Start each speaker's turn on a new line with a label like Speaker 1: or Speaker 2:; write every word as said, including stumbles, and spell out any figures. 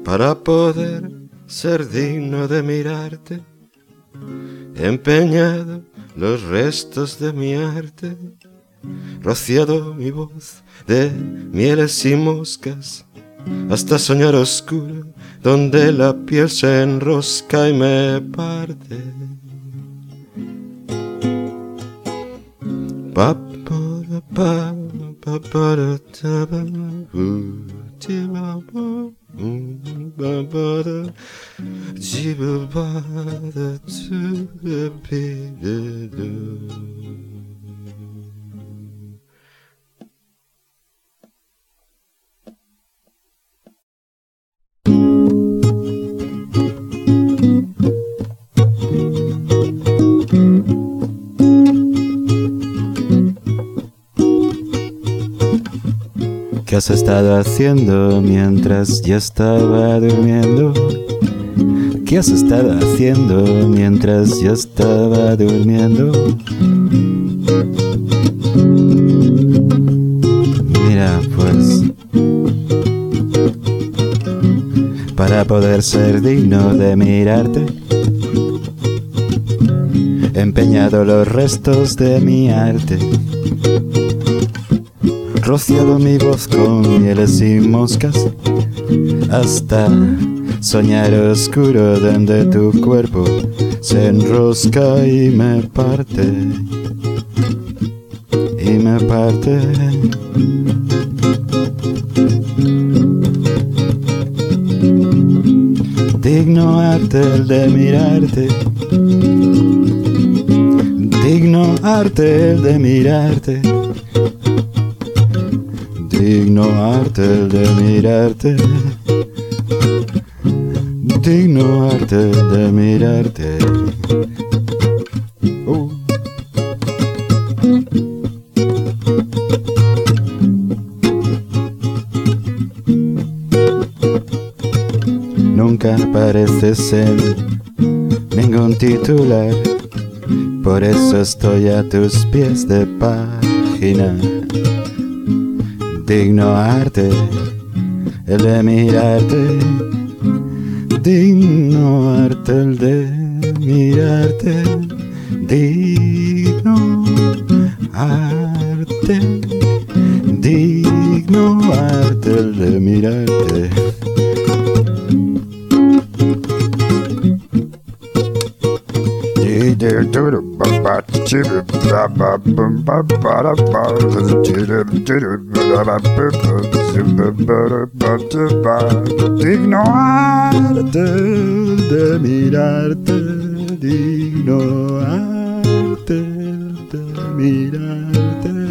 Speaker 1: para poder ser digno de mirarte. He empeñado los restos de mi arte, rociado mi voz de mieles y moscas, hasta soñar oscuro, donde la piel se enrosca y me parte. Pa pa pa pa pa ta ba u ti ba ba ba ba da ji ba ba da tu da bi da do. ¿Qué has estado haciendo mientras yo estaba durmiendo? ¿Qué has estado haciendo mientras yo estaba durmiendo? Mira, pues, para poder ser digno de mirarte, he empeñado los restos de mi arte, rociado mi voz con mieles y moscas, hasta soñar oscuro donde tu cuerpo se enrosca y me parte, y me parte. Digno arte el de mirarte, digno arte el de mirarte, digno arte el de mirarte, digno arte el de mirarte. Uh. Nunca pareces ser ningún titular, por eso estoy a tus pies de página. Digno arte, el de mirarte, digno arte, el de mirarte, digno arte, digno arte, el de mirarte. Digno arte de mirarte, digno arte de mirarte.